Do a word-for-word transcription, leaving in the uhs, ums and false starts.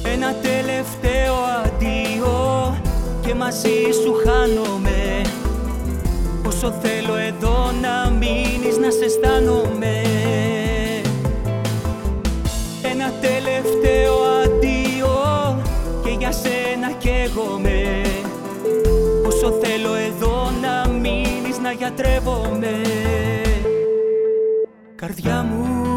Ένα τελευταίο αντίο και μαζί σου χάνομαι. Πόσο θέλω εδώ να μείνεις, να σε αισθάνομαι. Ένα τελευταίο αντίο και για σένα καίγομαι. Πόσο θέλω εδώ να μείνεις, να γιατρεύομαι. Καρδιά μου,